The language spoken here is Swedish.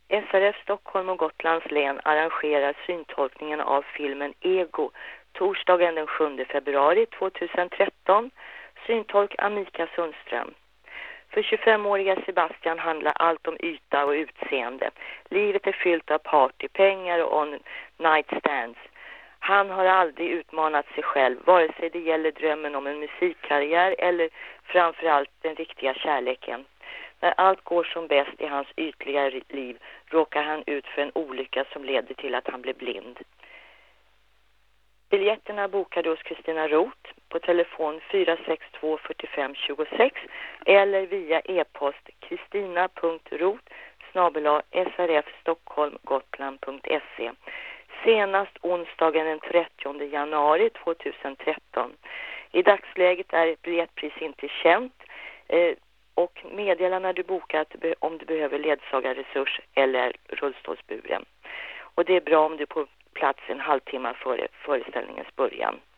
SRF Stockholm och Gotlands län arrangerar syntolkningen av filmen Ego torsdagen den 7 februari 2013. Syntolk Amika Sundström. För 25-åriga Sebastian handlar allt om yta och utseende. Livet är fyllt av party, pengar och on night stands. Han har aldrig utmanat sig själv, vare sig det gäller drömmen om en musikkarriär eller framförallt den riktiga kärleken. När allt går som bäst i hans ytliga liv råkar han ut för en olycka som leder till att han blir blind. Biljetterna bokade hos Kristina Roth på telefon 462 45 26 eller via e-post kristina.roth@srfstockholmgotland.se senast onsdagen den 30 januari 2013. I dagsläget är ett biljettpris inte känt och meddela när du bokat om du behöver ledsagarresurs eller rullstolsburen. Och det är bra om du är på plats en halvtimme före föreställningens början.